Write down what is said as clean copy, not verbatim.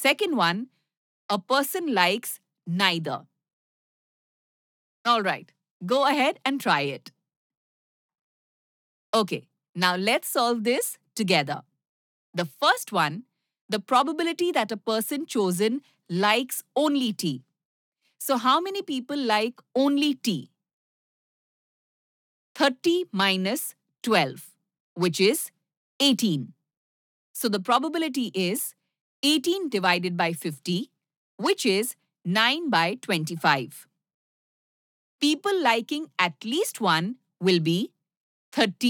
Second one, a person likes neither. All right, go ahead and try it. Okay, now let's solve this together. The first one, the probability that a person chosen likes only tea. So how many people like only tea? 30 minus 12, which is 18. So the probability is 18 divided by 50, which is 9 by 25. People liking at least one will be 30